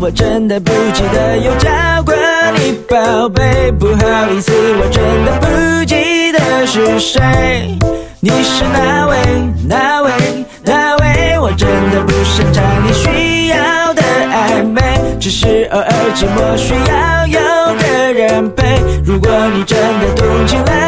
我真的不记得有叫过你宝贝，不好意思，我真的不记得是谁。你是哪位？哪位？哪位？我真的不擅长你需要的暧昧，只是偶尔寂寞需要有个人陪。如果你真的动情了